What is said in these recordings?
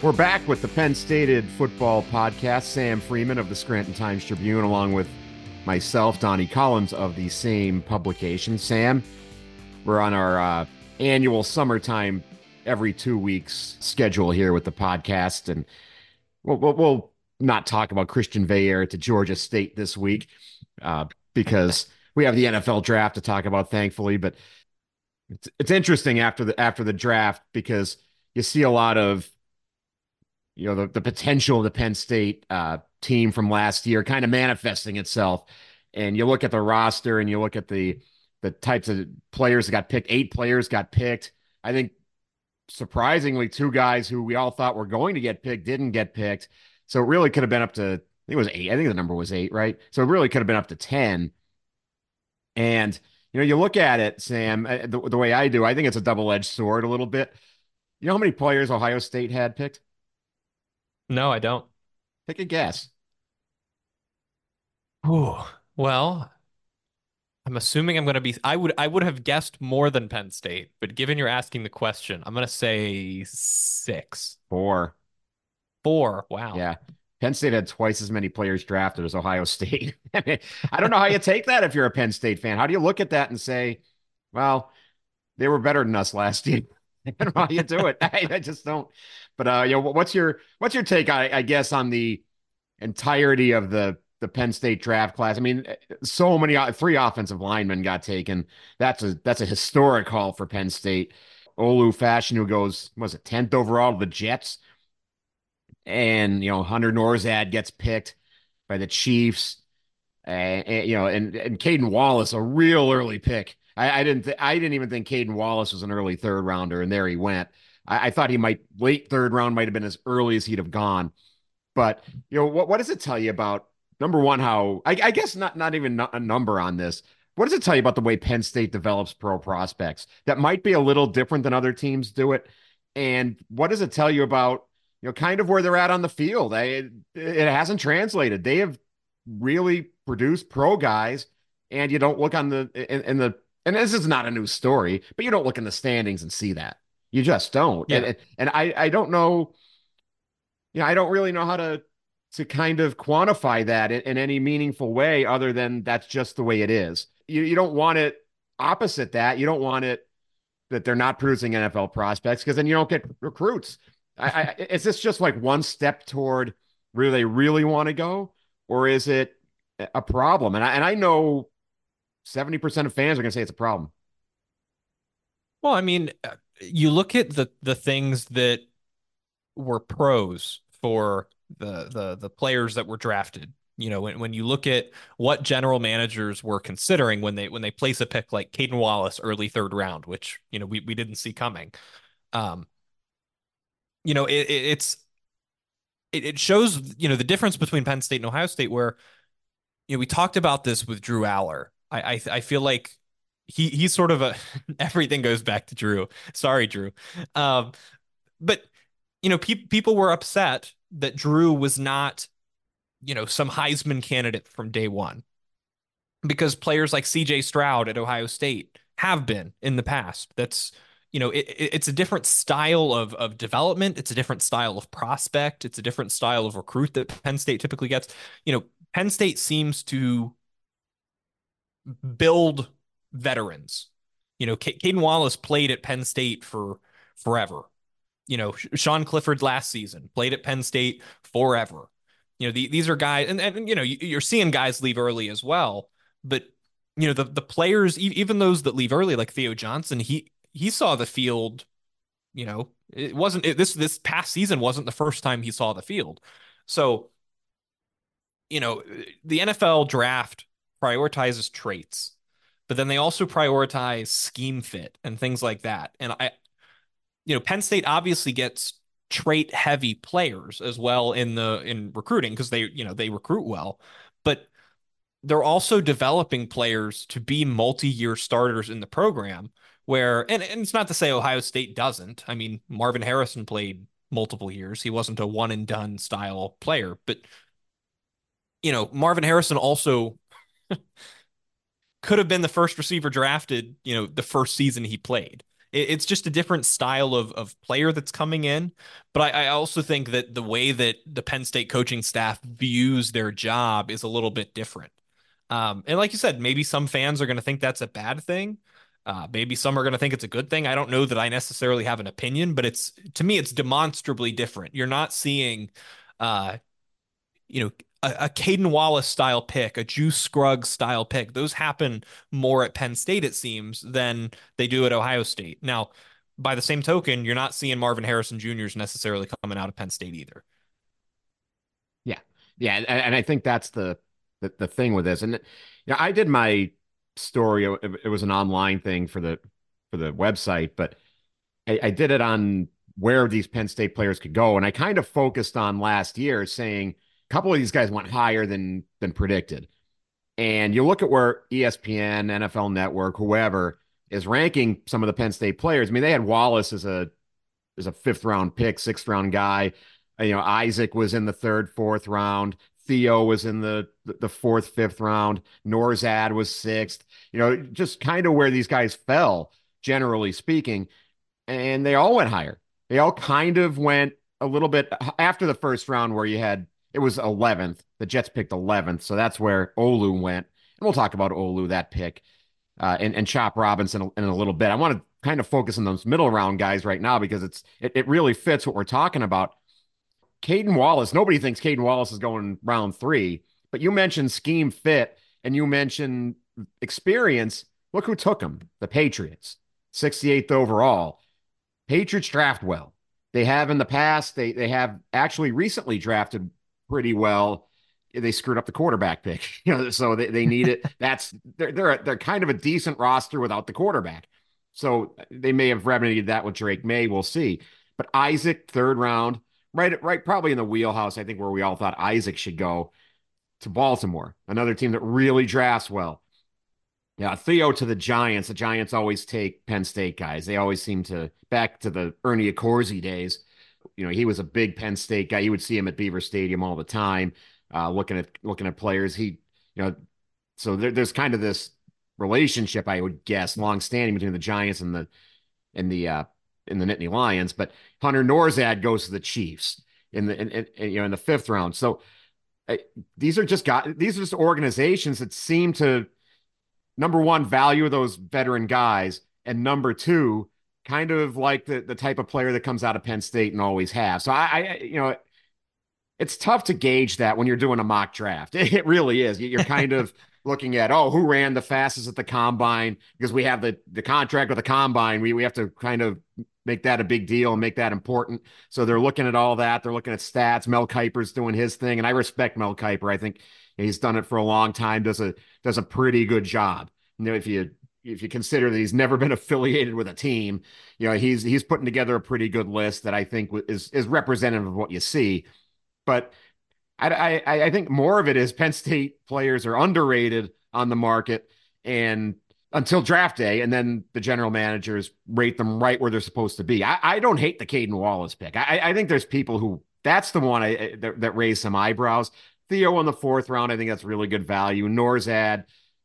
We're back with the Penn Stated Football Podcast. Sam Freeman of the Scranton Times Tribune, along with myself, Donnie Collins of the same publication. Sam, we're on our annual summertime, every 2 weeks schedule here with the podcast, and we'll not talk about Christian Veillere to Georgia State this week because we have the NFL draft to talk about, thankfully. But it's interesting after the draft because you see a lot of the potential of the Penn State team from last year kind of manifesting itself. And you look at the roster and you look at the types of players that got picked. 8 players got picked. I think surprisingly, 2 guys who we all thought were going to get picked didn't get picked. So it really could have been up to, I think it was 8. I think the number was 8, right? So it really could have been up to 10. And, you look at it, Sam, the way I do, I think it's a double-edged sword a little bit. You know how many players Ohio State had picked? No, I don't. Take a guess. Ooh. Well, I'm assuming I'm going to be I would have guessed more than Penn State, but given you're asking the question, I'm going to say 6. 4. 4. Wow. Yeah. Penn State had twice as many players drafted as Ohio State. I mean, I don't know how you take that if you're a Penn State fan. How do you look at that and say, well, they were better than us last year? I don't know how you do it. I just don't. But what's your take, I guess, on the entirety of the Penn State draft class? I mean, so many 3 offensive linemen got taken. That's a historic haul for Penn State. Olu Fashion, who goes, was it 10th overall to the Jets? And Hunter Norzad gets picked by the Chiefs. And Caden Wallace, a real early pick. I didn't even think Caden Wallace was an early third rounder, and there he went. I thought he might late third round might have been as early as he'd have gone. But what does it tell you about, number one, how I guess not even a number on this. What does it tell you about the way Penn State develops pro prospects that might be a little different than other teams do it? And what does it tell you about kind of where they're at on the field? It hasn't translated. They have really produced pro guys, and you don't look on the and this is not a new story, but you don't look in the standings and see that. You just don't. Yeah. And I don't know. I don't really know how to kind of quantify that in any meaningful way other than that's just the way it is. You don't want it opposite that. You don't want it that they're not producing NFL prospects because then you don't get recruits. Is this just like one step toward where they really want to go, or is it a problem? And I know 70% of fans are going to say it's a problem. Well, I mean, you look at the things that were pros for the players that were drafted. When you look at what general managers were considering when they place a pick like Caden Wallace early third round, which we didn't see coming. Um, it shows the difference between Penn State and Ohio State, where we talked about this with Drew Aller. I feel like he's sort of a everything goes back to Drew. Sorry, Drew. Um, but people were upset that Drew was not some Heisman candidate from day one, because players like CJ Stroud at Ohio State have been in the past. That's it's a different style of development. It's a different style of prospect. It's a different style of recruit that Penn State typically gets. Penn State seems to build veterans. Caden Wallace played at Penn State for forever. Sean Clifford last season played at Penn State forever. These are guys, and you're seeing guys leave early as well. But the players, even those that leave early, like Theo Johnson, he saw the field. It wasn't this past season wasn't the first time he saw the field. So the NFL draft prioritizes traits, but then they also prioritize scheme fit and things like that. And Penn State obviously gets trait heavy players as well in recruiting, because they recruit well, but they're also developing players to be multi-year starters in the program, where and it's not to say Ohio State doesn't. I mean, Marvin Harrison played multiple years. He wasn't a one and done style player, but Marvin Harrison also could have been the first receiver drafted, the first season he played. It's just a different style of player that's coming in. But I also think that the way that the Penn State coaching staff views their job is a little bit different. And like you said, maybe some fans are going to think that's a bad thing. Maybe some are going to think it's a good thing. I don't know that I necessarily have an opinion, but it's to me, it's demonstrably different. You're not seeing, uh, you know, a Caden Wallace style pick, a Juice Scruggs style pick. Those happen more at Penn State, it seems, than they do at Ohio State. Now, by the same token, you're not seeing Marvin Harrison Jr.'s necessarily coming out of Penn State either. Yeah. Yeah. And I think that's the thing with this. And I did my story. It was an online thing for the website, but I did it on where these Penn State players could go. And I kind of focused on last year, saying a couple of these guys went higher than predicted. And you look at where ESPN, NFL Network, whoever is ranking some of the Penn State players. I mean, they had Wallace as a fifth round pick, sixth round guy. Isaac was in the third, fourth round. Theo was in the fourth, fifth round. Norzad was sixth. Just kind of where these guys fell, generally speaking, and they all went higher. They all kind of went a little bit after the first round, where you had it was 11th. The Jets picked 11th, so that's where Olu went, and we'll talk about Olu that pick and Chop Robinson in a little bit. I want to kind of focus on those middle round guys right now because it really fits what we're talking about. Caden Wallace, nobody thinks Caden Wallace is going round three, but you mentioned scheme fit and you mentioned experience. Look who took him, the Patriots, 68th overall. Patriots draft well. They have in the past, they have actually recently drafted pretty well. They screwed up the quarterback pick, so they need it. They're kind of a decent roster without the quarterback. So they may have remedied that with Drake May. We'll see. But Isaac, third round, right, probably in the wheelhouse, I think, where we all thought Isaac should go to Baltimore, another team that really drafts well. Yeah, Theo to the Giants. The Giants always take Penn State guys. They always seem to back to the Ernie Accorsi days. He was a big Penn State guy. You would see him at Beaver Stadium all the time, looking at players. So there's kind of this relationship, I would guess, long standing between the Giants and the Nittany Lions. But Hunter Norzad goes to the Chiefs in the fifth round. So these are just organizations that seem to, number one, value those veteran guys, and number two, kind of like the type of player that comes out of Penn State and always have. So it's tough to gauge that when you're doing a mock draft. It really is. You're kind of looking at, who ran the fastest at the combine, because we have the contract with the combine. We have to kind of make that a big deal and make that important. So they're looking at all that. They're looking at stats. Mel Kiper's doing his thing, and I respect Mel Kiper. I think he's done it for a long time. Does a pretty good job. If you consider that he's never been affiliated with a team, he's putting together a pretty good list that I think is representative of what you see. But I think more of it is Penn State players are underrated on the market and until draft day, and then the general managers rate them right where they're supposed to be. I don't hate the Caden Wallace pick. I think there's people who that's the one that raised some eyebrows. Theo in the fourth round, I think that's really good value. Norzad,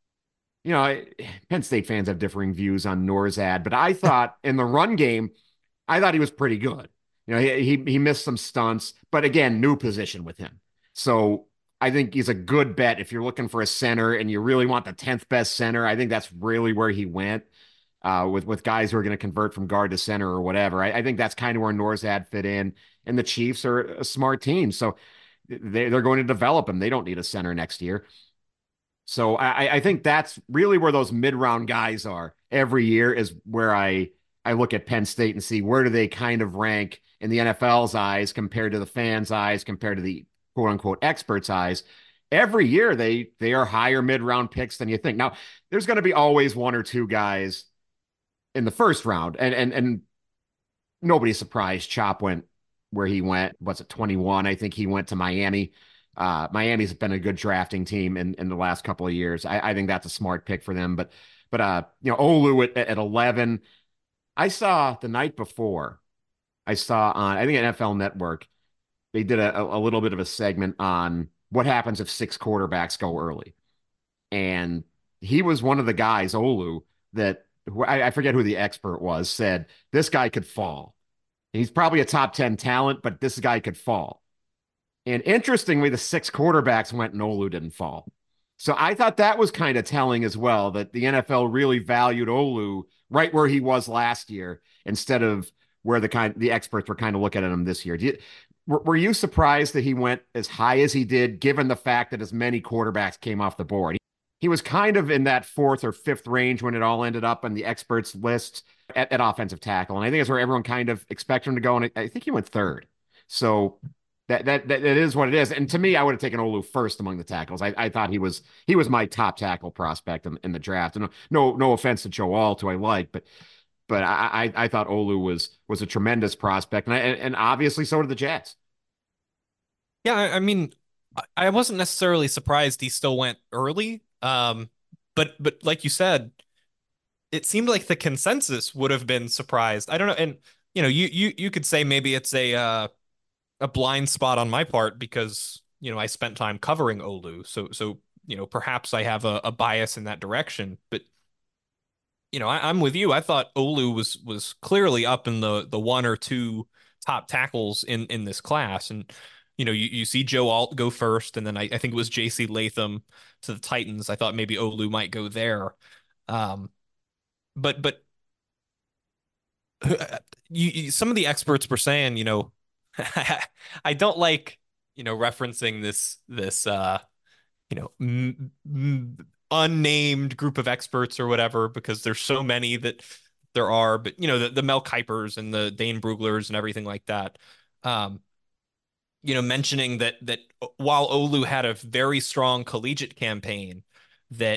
Penn State fans have differing views on Norzad, but I thought in the run game, I thought he was pretty good. He missed some stunts, but again, new position with him. So I think he's a good bet if you're looking for a center and you really want the 10th best center. I think that's really where he went with guys who are going to convert from guard to center or whatever. I think that's kind of where Norzad fit in. And the Chiefs are a smart team, so they're going to develop him. They don't need a center next year. So I think that's really where those mid-round guys are every year, is where I look at Penn State and see where do they kind of rank in the NFL's eyes compared to the fans' eyes, compared to the quote unquote experts' eyes. Every year they are higher mid-round picks than you think. Now, there's going to be always one or two guys in the first round, and nobody's surprised Chop went where he went. Was it 21? I think he went to Miami. Miami's been a good drafting team in the last couple of years. I think that's a smart pick for them. But Olu at 11. I saw the night before. I saw on, I think, NFL Network, they did a little bit of a segment on what happens if six quarterbacks go early. And he was one of the guys, Olu, that I forget who the expert was, said this guy could fall. He's probably a top 10 talent, but this guy could fall. And interestingly, the six quarterbacks went and Olu didn't fall. So I thought that was kind of telling as well that the NFL really valued Olu right where he was last year instead of where the experts were kind of looking at him this year. Were you surprised that he went as high as he did, given the fact that as many quarterbacks came off the board? He was kind of in that fourth or fifth range when it all ended up on the experts list at offensive tackle. And I think that's where everyone kind of expected him to go. And I think he went third. So that it is what it is. And to me, I would have taken Olu first among the tackles. I thought he was my top tackle prospect in the draft. And no offense to Joe Alt, who I like, but I thought Olu was a tremendous prospect, and obviously so did the Jets. Yeah, I mean, I wasn't necessarily surprised he still went early. But like you said, it seemed like the consensus would have been surprised. I don't know, and you could say maybe it's a blind spot on my part because I spent time covering Olu, so perhaps I have a bias in that direction. But I'm with you. I thought Olu was clearly up in the one or two top tackles in this class, and you see Joe Alt go first, and then I think it was J.C. Latham to the Titans. I thought maybe Olu might go there, um, but some of the experts were saying, I don't like referencing this you know m m unnamed group of experts or whatever because there's so many that there are, but the Mel Kipers and the Dane Bruglers and everything like that. Um, mentioning that while Olu had a very strong collegiate campaign, that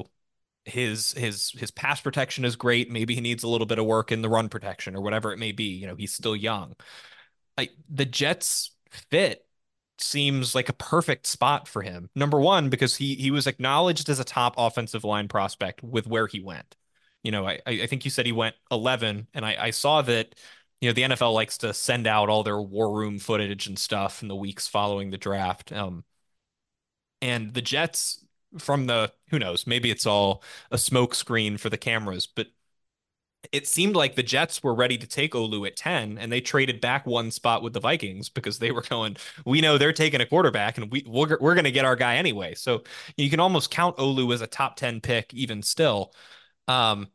his pass protection is great. Maybe he needs a little bit of work in the run protection or whatever it may be. He's still young. The Jets fit seems like a perfect spot for him. Number one, because he was acknowledged as a top offensive line prospect with where he went. I think you said he went 11, and I saw that the NFL likes to send out all their war room footage and stuff in the weeks following the draft. And the Jets from the who knows, maybe it's all a smoke screen for the cameras, but it seemed like the Jets were ready to take Olu at 10, and they traded back one spot with the Vikings because they were going, we know they're taking a quarterback, and we're going to get our guy anyway. So you can almost count Olu as a top 10 pick even still. Um,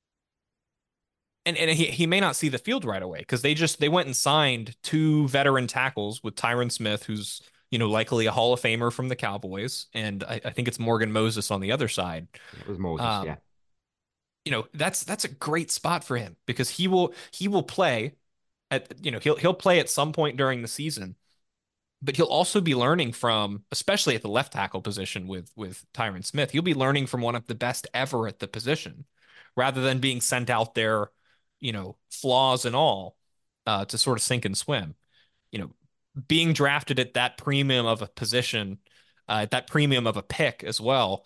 and he may not see the field right away because they went and signed two veteran tackles with Tyron Smith, who's likely a Hall of Famer from the Cowboys, and I think it's Morgan Moses on the other side. It was Moses, Um, yeah. that's a great spot for him because he will play at he'll play at some point during the season, but he'll also be learning from, especially at the left tackle position with Tyron Smith, he'll be learning from one of the best ever at the position rather than being sent out there, flaws and all, to sort of sink and swim. You know, being drafted at that premium of a position, at that premium of a pick as well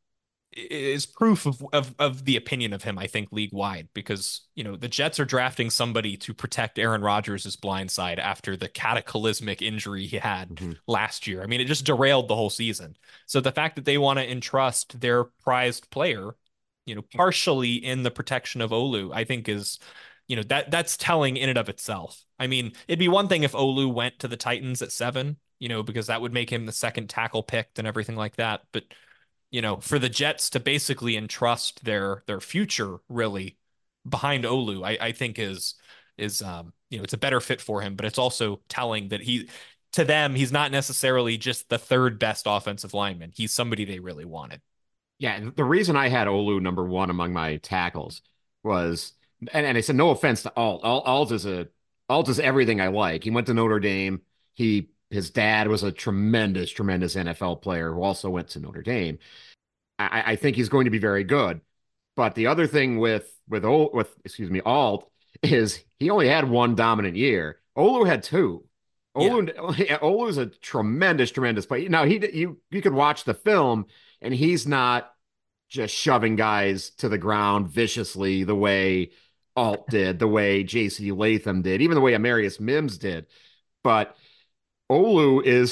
is proof of the opinion of him, I think, league wide, because the Jets are drafting somebody to protect Aaron Rodgers' blind side after the cataclysmic injury he had Hmm. last year. I mean, it just derailed the whole season. So the fact that they want to entrust their prized player, partially in the protection of Olu, I think is that's telling in and of itself. I mean, it'd be one thing if Olu went to the Titans at 7, because that would make him the second tackle picked and everything like that, but for the Jets to basically entrust their future really behind Olu, I think is it's a better fit for him, but it's also telling that to them, he's not necessarily just the third best offensive lineman. He's somebody they really wanted. Yeah, the reason I had Olu number one among my tackles was, and I said no offense to Alt. Alt is everything I like. He went to Notre Dame. His dad was a tremendous NFL player who also went to Notre Dame. I think he's going to be very good. But the other thing with excuse me Alt is he only had one dominant year. Olu had two. Yeah. Olu is a tremendous player. Now you could watch the film and he's not just shoving guys to the ground viciously the way Alt did, the way J.C. Latham did, even the way Amarius Mims did. But Olu is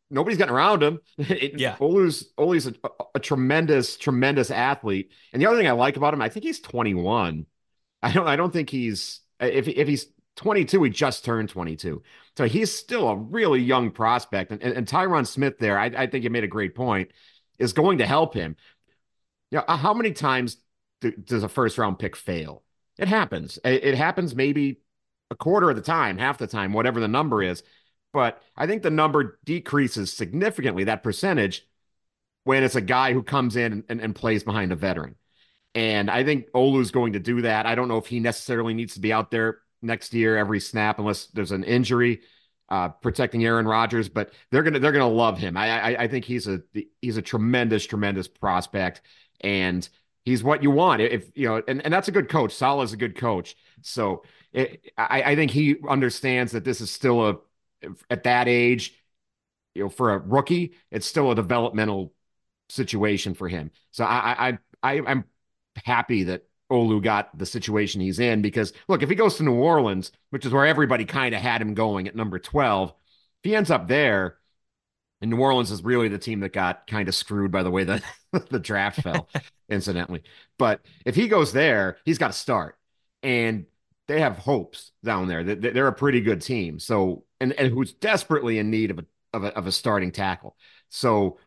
nobody's getting around him. Yeah. Olu's a tremendous, tremendous athlete. And the other thing I like about him, I think he's 21. I don't think he's if he's 22, he just turned 22. So he's still a really young prospect. And Tyron Smith there, I think you made a great point, is going to help him. How many times does a first round pick fail? It happens. It happens maybe a quarter of the time, half the time, whatever the number is. But I think the number decreases significantly, that percentage, when it's a guy who comes in and plays behind a veteran. And I think Olu's going to do that. I don't know if he necessarily needs to be out there next year every snap unless there's an injury protecting Aaron Rodgers, but they're gonna love him. I think he's a tremendous, tremendous prospect, and he's what you want. If you know, and that's a good coach. Saleh's a good coach. So I think he understands that this is still at that age, for a rookie, it's still a developmental situation for him. So I'm happy that Olu got the situation he's in because look, if he goes to New Orleans, which is where everybody kind of had him going at number 12, if he ends up there, and New Orleans is really the team that got kind of screwed by the way that the draft fell, incidentally. But if he goes there, he's got to start. And they have hopes down there. They're a pretty good team. So and who's desperately in need of a starting tackle. So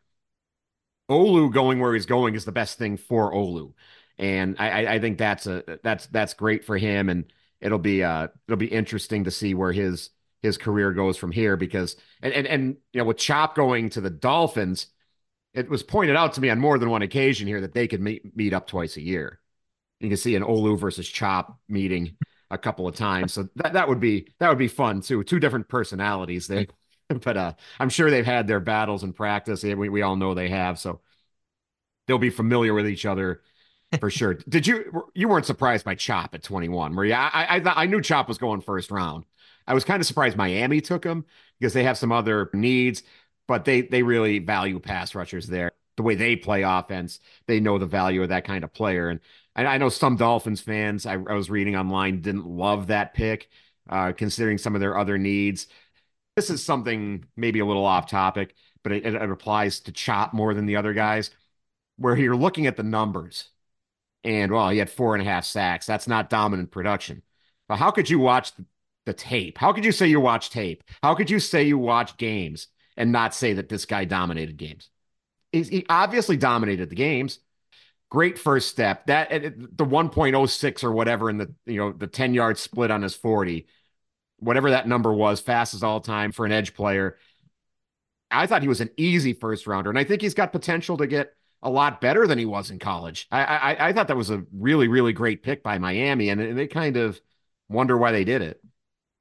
Olu going where he's going is the best thing for Olu, and I think that's great for him, and it'll be interesting to see where his career goes from here because and with Chop going to the Dolphins, it was pointed out to me on more than one occasion here that they could meet up twice a year. You can see an Olu versus Chop meeting a couple of times, so that would be fun too. Two different personalities there. But I'm sure they've had their battles in practice. We all know they have, so they'll be familiar with each other for sure. You weren't surprised by Chop at 21, were you? I knew Chop was going first round. I was kind of surprised Miami took him because they have some other needs, but they really value pass rushers there. The way they play offense, they know the value of that kind of player. And I know some Dolphins fans I was reading online didn't love that pick, considering some of their other needs. This is something maybe a little off topic, but it applies to Chop more than the other guys, where you're looking at the numbers and, well, he had 4.5 sacks. That's not dominant production. But how could you watch the tape? How could you say you watch tape? How could you say you watch games and not say that this guy dominated games? He obviously dominated the games. Great first step. That the 1.06 or whatever in the 10-yard split on his 40, whatever that number was, fastest all time for an edge player. I thought he was an easy first rounder, and I think he's got potential to get a lot better than he was in college. I thought that was a really, really great pick by Miami, and they kind of wonder why they did it.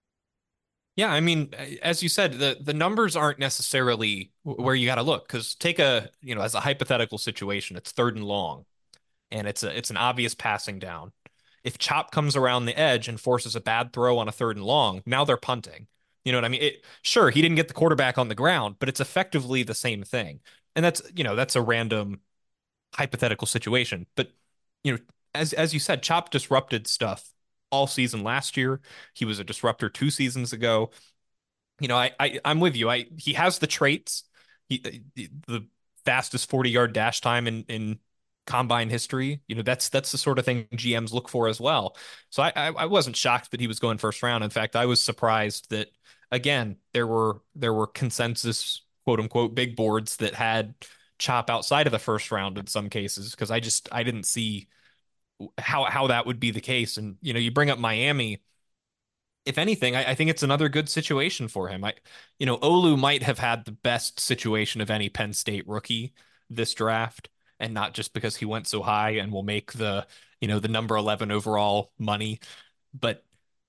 Yeah, I mean, as you said, the numbers aren't necessarily where you got to look because take as a hypothetical situation, it's third and long and it's an obvious passing down. If Chop comes around the edge and forces a bad throw on a third and long, now they're punting. You know what I mean? Sure, he didn't get the quarterback on the ground, but it's effectively the same thing. And that's a random hypothetical situation. But, you know, as you said, Chop disrupted stuff all season last year. He was a disruptor 2 seasons ago. I'm with you. He has the traits. The fastest 40-yard dash time in combine history. That's the sort of thing GMs look for as well. So I wasn't shocked that he was going first round. In fact, I was surprised that again there were consensus quote unquote big boards that had Chop outside of the first round in some cases because I didn't see how that would be the case. And you bring up Miami. If anything, I think it's another good situation for him. Olu might have had the best situation of any Penn State rookie this draft, and not just because he went so high and will make the number 11 overall money, but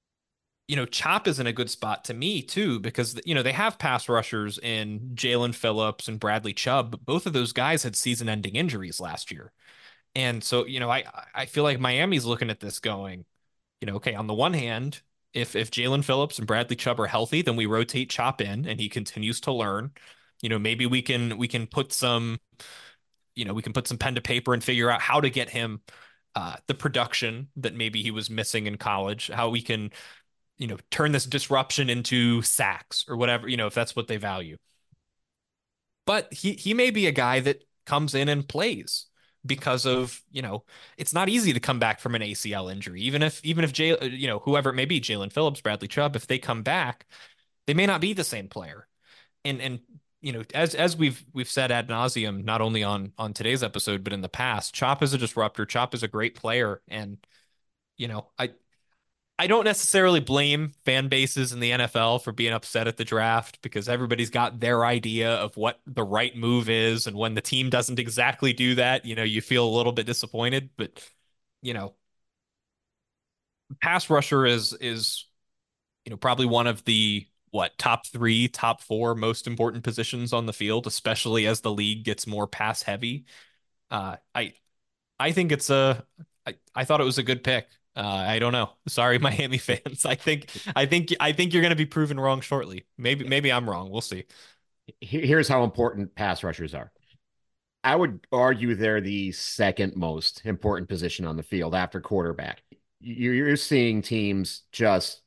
Chop is in a good spot to me too because they have pass rushers in Jalen Phillips and Bradley Chubb, but both of those guys had season-ending injuries last year, and so I feel like Miami's looking at this going, okay, on the one hand, if Jalen Phillips and Bradley Chubb are healthy, then we rotate Chop in and he continues to learn. Maybe we can put some pen to paper and figure out how to get him the production that maybe he was missing in college, how we can, turn this disruption into sacks or whatever, if that's what they value. but he may be a guy that comes in and plays because of, it's not easy to come back from an ACL injury. Even if whoever it may be, Jalen Phillips, Bradley Chubb, if they come back, they may not be the same player. And as we've said ad nauseum, not only on today's episode, but in the past, Chop is a disruptor. Chop is a great player. And, I don't necessarily blame fan bases in the NFL for being upset at the draft because everybody's got their idea of what the right move is. And when the team doesn't exactly do that, you feel a little bit disappointed. But, you know, pass rusher is probably one of the top three, top four most important positions on the field, especially as the league gets more pass heavy. I think I thought it was a good pick. I don't know. Sorry, Miami fans. I think you're going to be proven wrong shortly. Maybe I'm wrong. We'll see. Here's how important pass rushers are. I would argue they're the second most important position on the field after quarterback. You're seeing teams just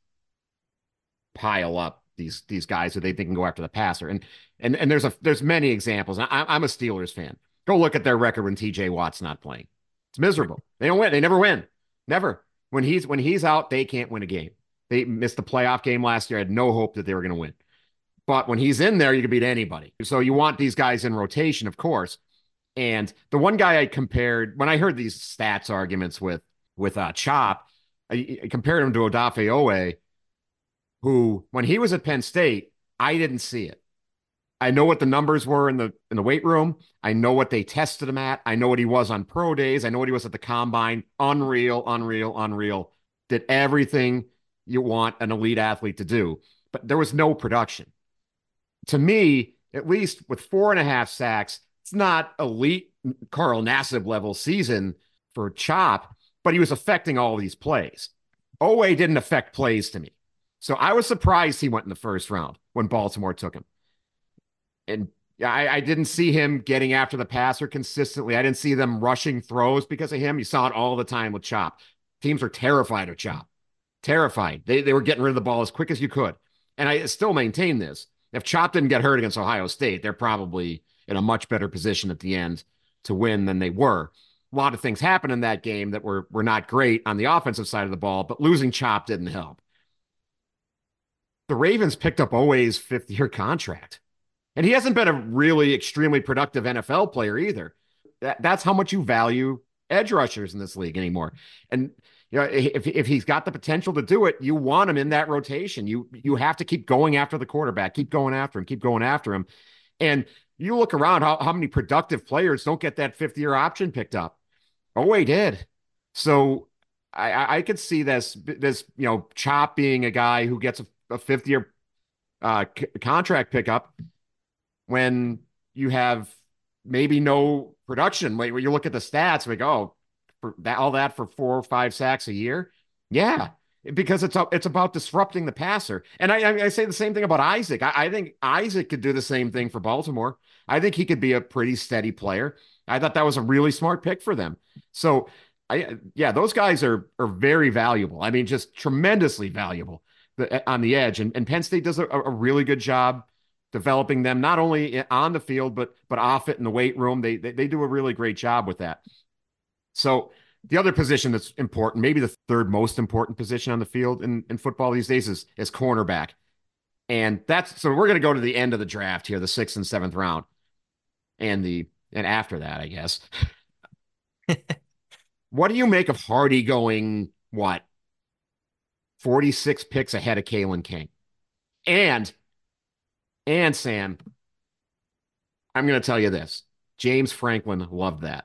pile up these guys who they think can go after the passer, and there's many examples. I'm a Steelers fan. Go look at their record when TJ Watt's not playing. It's miserable. They don't win. They never win. Never. When he's out, they can't win a game. They missed the playoff game last year. I had no hope that they were going to win. But when he's in there, you can beat anybody. So you want these guys in rotation, of course. And the one guy I compared when I heard these stats arguments with Chop, I compared him to Odafe Owe, who when he was at Penn State, I didn't see it. I know what the numbers were in the weight room. I know what they tested him at. I know what he was on pro days. I know what he was at the combine. Unreal, unreal, unreal. Did everything you want an elite athlete to do, but there was no production. To me, at least with 4.5 sacks, it's not elite Carl Nassib level season for Chop, but he was affecting all these plays. Owe didn't affect plays to me. So I was surprised he went in the first round when Baltimore took him. And I didn't see him getting after the passer consistently. I didn't see them rushing throws because of him. You saw it all the time with Chop. Teams were terrified of Chop. Terrified. They were getting rid of the ball as quick as you could. And I still maintain this. If Chop didn't get hurt against Ohio State, they're probably in a much better position at the end to win than they were. A lot of things happened in that game that were not great on the offensive side of the ball, but losing Chop didn't help. The Ravens picked up Owe's fifth-year contract. And he hasn't been a really extremely productive NFL player either. That's how much you value edge rushers in this league anymore. And if he's got the potential to do it, you want him in that rotation. You have to keep going after the quarterback, keep going after him, keep going after him. And you look around how many productive players don't get that fifth-year option picked up. Owe did. So I could see this Chop being a guy who gets a fifth-year contract pickup when you have maybe no production. When you look at the stats, like, oh, for that, all that for 4 or 5 sacks a year. Yeah, because it's about disrupting the passer. And I say the same thing about Isaac. I think Isaac could do the same thing for Baltimore. I think he could be a pretty steady player. I thought that was a really smart pick for them. So those guys are very valuable. I mean, just tremendously valuable on the edge. And Penn State does a really good job developing them, not only on the field, but off it in the weight room. They do a really great job with that. So the other position that's important, maybe the third most important position on the field in football these days is cornerback. And so we're going to go to the end of the draft here, the 6th and 7th round. And after that, I guess. What do you make of Hardy going, 46 picks ahead of Kalen King? And Sam, I'm going to tell you this. James Franklin loved that.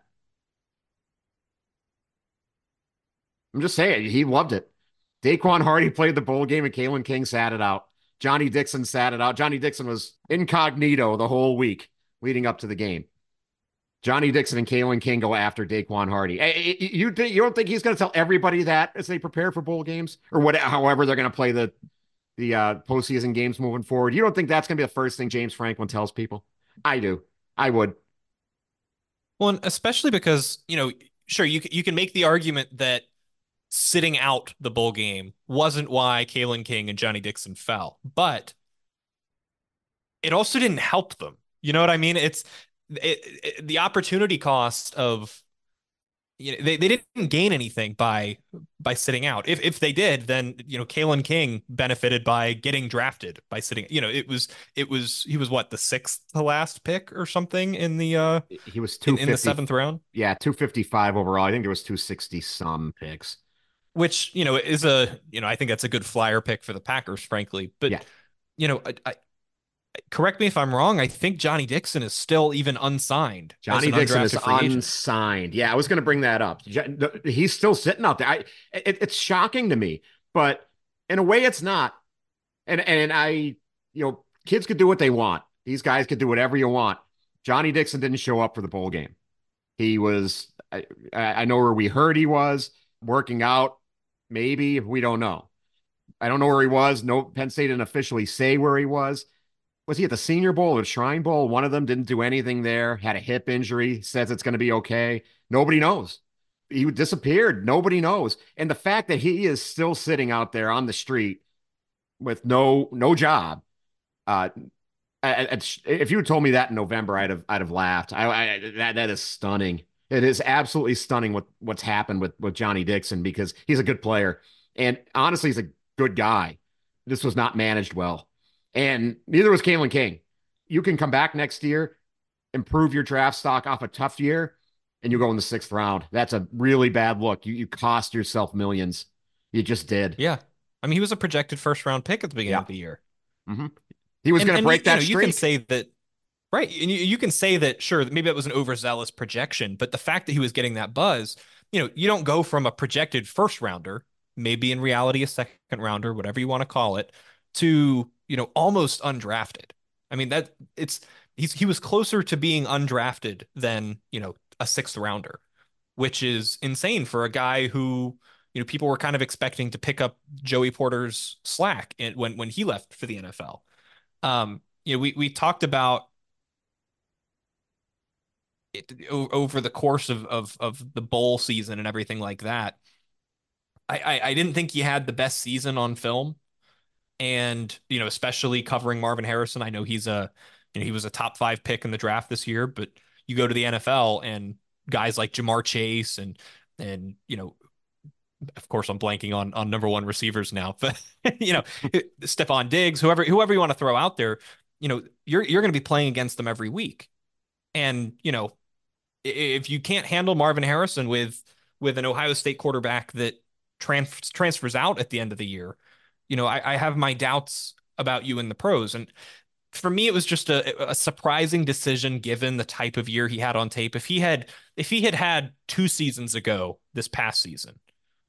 I'm just saying, he loved it. Daquan Hardy played the bowl game and Kalen King sat it out. Johnny Dixon sat it out. Johnny Dixon was incognito the whole week leading up to the game. Johnny Dixon and Kalen King go after Daquan Hardy. You don't think he's going to tell everybody that as they prepare for bowl games or however they're going to play the postseason games moving forward? You don't think that's going to be the first thing James Franklin tells people? I do. I would. Well, and especially because, sure, you can make the argument that sitting out the bowl game wasn't why Kalen King and Johnny Dixon fell, but it also didn't help them. You know what I mean? The opportunity cost of they didn't gain anything by sitting out. If they did, then Kalen King benefited by getting drafted by sitting. It was he was what, the sixth to last pick or something in the He was in the 250. seventh round, Yeah, 255 overall. I think there was 260 some picks. which is I think that's a good flyer pick for the Packers, frankly. But Yeah. correct me if I'm wrong. I think Johnny Dixon is still even unsigned as Johnny an Dixon is undrafted free agent. unsigned. Yeah, I was going to bring that up. He's still sitting out there. It's shocking to me, but in a way, it's not. And kids could do what they want. These guys could do whatever you want. Johnny Dixon didn't show up for the bowl game. He was. I know where we heard he was working out. Maybe we don't know. I don't know where he was. No, Penn State didn't officially say where he was. Was he at the Senior Bowl or Shrine Bowl? One of them didn't do anything there, had a hip injury, says it's going to be okay. Nobody knows. He disappeared. Nobody knows. And the fact that he is still sitting out there on the street with no job, uh, if you had told me that in November, I'd have laughed. That is stunning. It is absolutely stunning what's happened with Johnny Dixon because he's a good player and honestly he's a good guy. This was not managed well, and neither was Kalen King. You can come back next year, improve your draft stock off a tough year, and you go in the sixth round. That's a really bad look. You cost yourself millions. You just did. Yeah, I mean he was a projected first round pick at the beginning Yeah. of the year. hmm He was And going to and break that you can streak. say that, right, and you can say that, sure, maybe that was an overzealous projection, but the fact that he was getting that buzz, you don't go from a projected first rounder, maybe in reality a second rounder, whatever you want to call it, to almost undrafted. I mean that it's he was closer to being undrafted than a sixth rounder, which is insane for a guy who people were kind of expecting to pick up Joey Porter's slack when he left for the NFL. We talked about it over the course of the bowl season and everything like that. I didn't think he had the best season on film, and especially covering Marvin Harrison. I know he was a top five pick in the draft this year, but you go to the NFL and guys like Jamar Chase and of course I'm blanking on number one receivers now, but Stephon Diggs, whoever you want to throw out there, you're going to be playing against them every week. And, if you can't handle Marvin Harrison with an Ohio State quarterback that transfers out at the end of the year, I have my doubts about you in the pros. And for me, it was just a surprising decision given the type of year he had on tape. If he had 2 seasons ago this past season,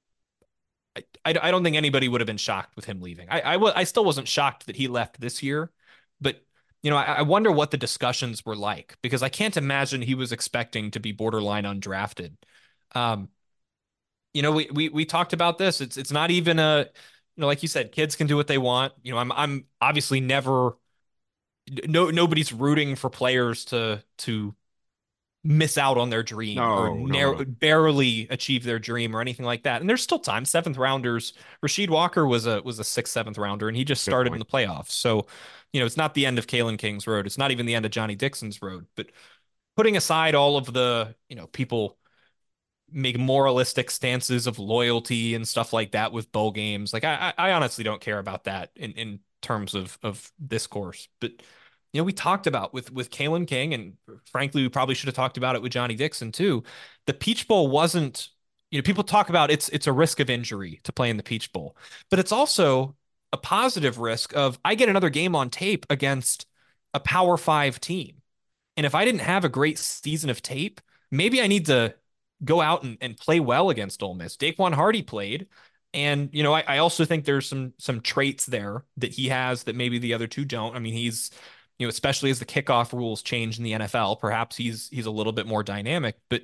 I don't think anybody would have been shocked with him leaving. I still wasn't shocked that he left this year, but I wonder what the discussions were like because I can't imagine he was expecting to be borderline undrafted. Um, we talked about this. It's not even like you said, kids can do what they want. I'm obviously never nobody's rooting for players to miss out on their dream or No, no, no. barely achieve their dream or anything like that. And there's still time. Seventh rounders. Rasheed Walker was a sixth, seventh rounder, and he just Good started in point. the playoffs. So, it's not the end of Kalen King's road. It's not even the end of Johnny Dixon's road. But putting aside all of the, people make moralistic stances of loyalty and stuff like that with bowl games. Like I honestly don't care about that in terms of this course. But we talked about with Kalen King, and frankly, we probably should have talked about it with Johnny Dixon too. The Peach Bowl wasn't, people talk about it's a risk of injury to play in the Peach Bowl, but it's also a positive risk of I get another game on tape against a Power Five team. And if I didn't have a great season of tape, maybe I need to go out and play well against Ole Miss. Daquan Hardy played. And, I also think there's some traits there that he has that maybe the other two don't. I mean, he's, especially as the kickoff rules change in the NFL, perhaps he's a little bit more dynamic. But,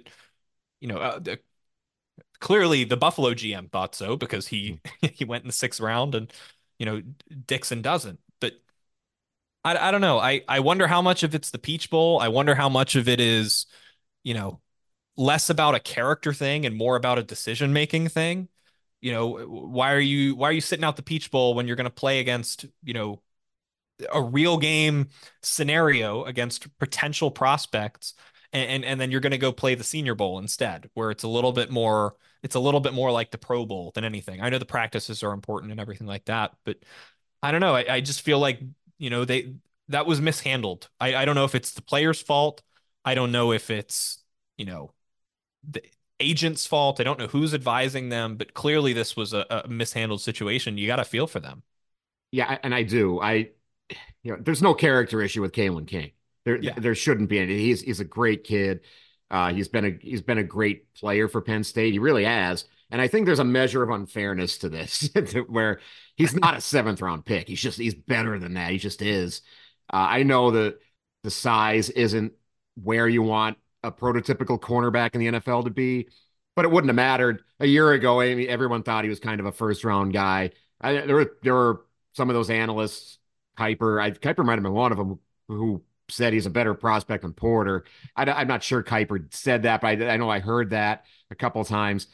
clearly the Buffalo GM thought so because he he went in the sixth round and, Dixon doesn't. But I don't know. I wonder how much of it's the Peach Bowl. I wonder how much of it is, you know, less about a character thing and more about a decision making thing. Why are you sitting out the Peach Bowl when you're going to play against, a real game scenario against potential prospects, and then you're going to go play the Senior Bowl instead, where it's a little bit more like the Pro Bowl than anything. I know the practices are important and everything like that, but I don't know. I just feel like, they that was mishandled. I don't know if it's the player's fault. I don't know if it's, the agent's fault. I don't know who's advising them, but clearly this was a mishandled situation. You got to feel for them. Yeah, and I do. There's no character issue with Kalen King. Yeah. There shouldn't be any. He's a great kid. He's been a great player for Penn State. He really has. And I think there's a measure of unfairness to this, where he's not a seventh round pick. He's better than that. He just is. I know that the size isn't where you want a prototypical cornerback in the NFL to be, but it wouldn't have mattered a year ago. I mean, everyone thought he was kind of a first round guy. There were some of those analysts, Kiper might have been one of them, who said he's a better prospect than Porter. I'm not sure Kiper said that, but I know I heard that a couple of times.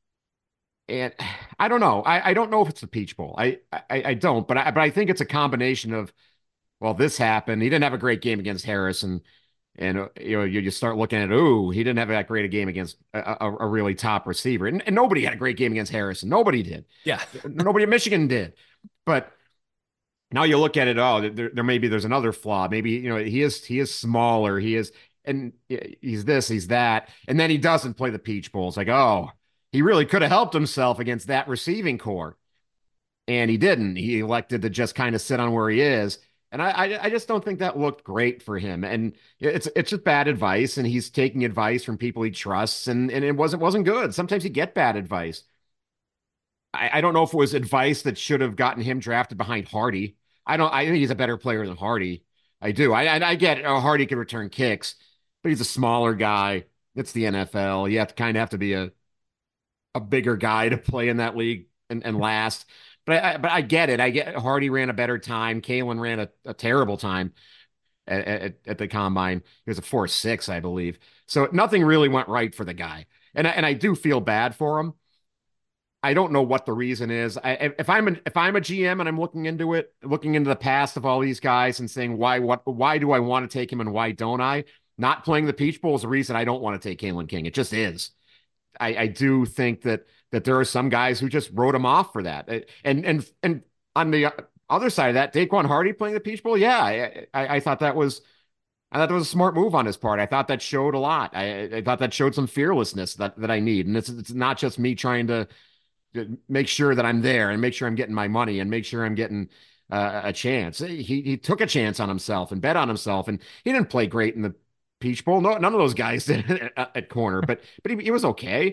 And I don't know. I don't know if it's the Peach Bowl. I don't, but I think it's a combination of, well, this happened. He didn't have a great game against Harris, and you start looking at, ooh, he didn't have that great a game against a really top receiver, and nobody had a great game against Harrison. Nobody did. Yeah. Nobody at Michigan did. But now you look at it, oh, there maybe there's another flaw. Maybe, he is smaller. And he's this, he's that. And then he doesn't play the Peach Bowl. It's like, oh, he really could have helped himself against that receiving core. And he didn't. He elected to just kind of sit on where he is. And I just don't think that looked great for him. And it's just bad advice. And he's taking advice from people he trusts. And it wasn't good. Sometimes you get bad advice. I don't know if it was advice that should have gotten him drafted behind Hardy. I think he's a better player than Hardy. I do. I get, Hardy can return kicks, but he's a smaller guy. It's the NFL. You have to kind of have to be a bigger guy to play in that league and last. But I get it. I get Hardy ran a better time. Kalen ran a terrible time at the combine. He was a 4.6, I believe. So nothing really went right for the guy. And I do feel bad for him. I don't know what the reason is. If I'm a GM and I'm looking into it, looking into the past of all these guys and saying why do I want to take him and why don't I? Not playing the Peach Bowl is the reason I don't want to take Kalen King. It just is. I do think that there are some guys who just wrote him off for that. And on the other side of that, Daquan Hardy playing the Peach Bowl, yeah, I thought that was a smart move on his part. I thought that showed a lot. I thought that showed some fearlessness that I need. And it's not just me trying to make sure that I'm there and make sure I'm getting my money and make sure I'm getting a chance. He took a chance on himself and bet on himself, and he didn't play great in the Peach Bowl. No, none of those guys did at corner, but he was okay.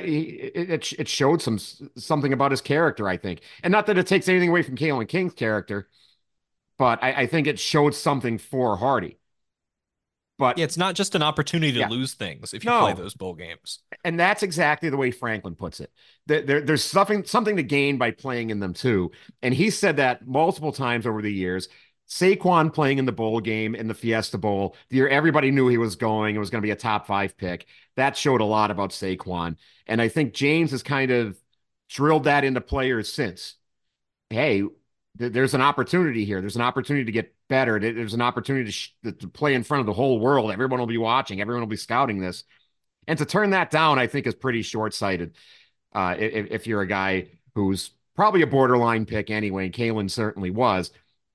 It showed something about his character, I think, and not that it takes anything away from Kalen King's character, but I think it showed something for Hardy. Yeah, But it's not just an opportunity to yeah, lose things if you play no, those bowl games. and that's exactly the way Franklin puts it. There's something to gain by playing in them too. And he said that multiple times over the years. Saquon playing in the bowl game in the Fiesta Bowl, the year everybody knew he was going, it was going to be a top 5 pick. That showed a lot about Saquon. And I think James has kind of drilled that into players since. Hey, there's an opportunity here. There's an opportunity to get better. There's an opportunity to play in front of the whole world. Everyone will be watching. Everyone will be scouting this. And to turn that down, I think is pretty short-sighted. If you're a guy who's probably a borderline pick anyway, and Kalen certainly was.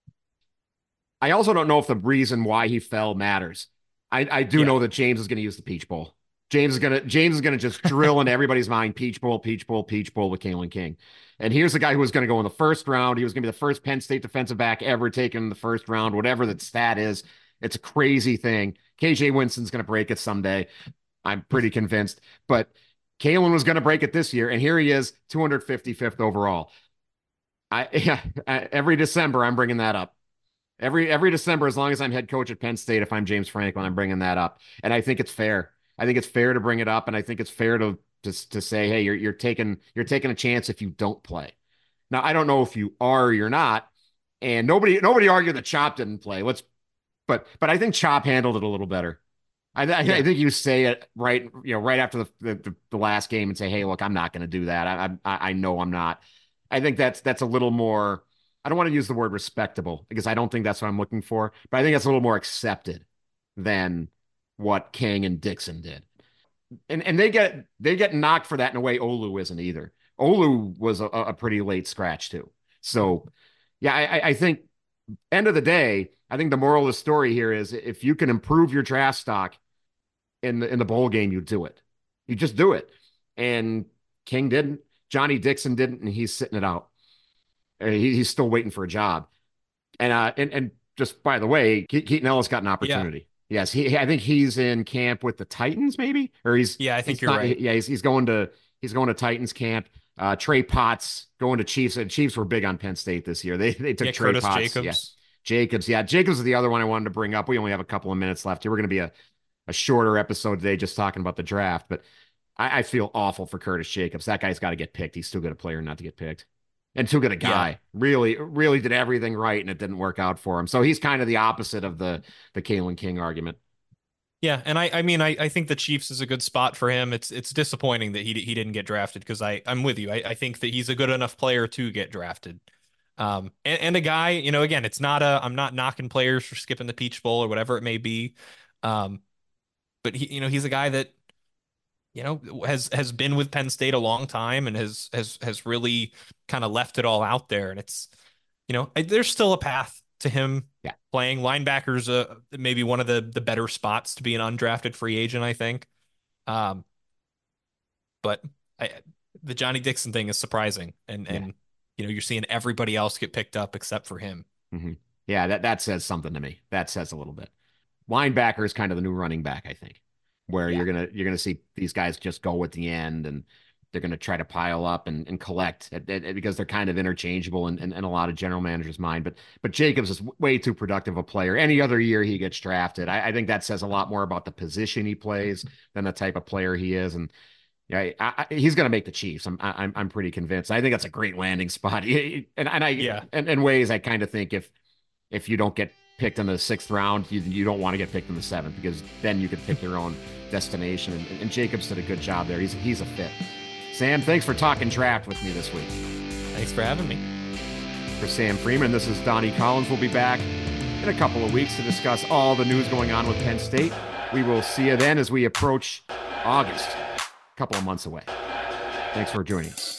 I also don't know if the reason why he fell matters. I do Yeah. know that James is going to use the Peach Bowl. James is gonna just drill into everybody's mind Peach Bowl, Peach Bowl, Peach Bowl with Kalen King. And here's the guy who was going to go in the first round. He was going to be the first Penn State defensive back ever taken in the first round, whatever that stat is. It's a crazy thing. KJ Winston's going to break it someday. I'm pretty convinced. But Kalen was going to break it this year, and here he is, 255th overall. Yeah, every December I'm bringing that up. Every December, as long as I'm head coach at Penn State, if I'm James Franklin, I'm bringing that up, and I think it's fair. I think it's fair to bring it up, and I think it's fair to say, hey, you're taking a chance if you don't play. Now, I don't know if you are or you're not, and nobody argued that Chop didn't play. But I think Chop handled it a little better. I Yeah. think you say it right, right after the last game and say, hey, look, I'm not going to do that. I know I'm not. I think that's a little more. I don't want to use the word respectable because I don't think that's what I'm looking for, but I think it's a little more accepted than what King and Dixon did. And they get knocked for that in a way Olu isn't either. Olu was a pretty late scratch too. So yeah, I think end of the day, I think the moral of the story here is if you can improve your draft stock in the bowl game, you do it. You just do it. And King didn't, Johnny Dixon didn't, and he's sitting it out. He's still waiting for a job. And just by the way, Keaton Ellis got an Yeah. opportunity. Yes, I think he's in camp with the Titans, maybe, or Yeah, I think he's you're not. right. Yeah, he's going to Titans camp. Trey Potts going to Chiefs. And Chiefs were big on Penn State this year. They took Yeah, Trey Curtis Potts. Yeah, Jacobs. Jacobs. Yeah, Jacobs is the other one I wanted to bring up. We only have a couple of minutes left here. We're going to be a shorter episode today, just talking about the draft. But I feel awful for Curtis Jacobs. That guy's got to get picked. He's too good a player not to get picked and too good a Yeah. guy. Really, really did everything right, and it didn't work out for him. So he's kind of the opposite of the Kalen King argument. Yeah, and I mean I think the Chiefs is a good spot for him. It's disappointing that he didn't get drafted because I'm with you. I think that he's a good enough player to get drafted. And a guy, again, I'm not knocking players for skipping the Peach Bowl or whatever it may be. Um, but he's a guy that, has been with Penn State a long time and has really kind of left it all out there. And it's, there's still a path to him Yeah, playing linebackers, maybe one of the better spots to be an undrafted free agent, I think. Um, but I, the Johnny Dixon thing is surprising, and yeah, you're seeing everybody else get picked up except for him. hmm yeah. That says something to me. That says a little bit. Linebacker is kind of the new running back, I think, where Yeah. you're gonna see these guys just go at the end and they're gonna try to pile up and collect because they're kind of interchangeable in a lot of general managers' mind. But Jacobs is way too productive a player. Any other year he gets drafted, I think that says a lot more about the position he plays than the type of player he is. And yeah, he's going to make the Chiefs. I'm pretty convinced. I think that's a great landing spot. Yeah. And in ways I kind of think if you don't get picked in the sixth round, you don't want to get picked in the seventh because then you could pick your own destination. And Jacobs did a good job there. He's a fit. Sam, thanks for talking draft with me this week. Thanks for having me. For Sam Freeman, this is Donnie Collins. We'll be back in a couple of weeks to discuss all the news going on with Penn State. We will see you then as we approach August, a couple of months away. Thanks for joining us.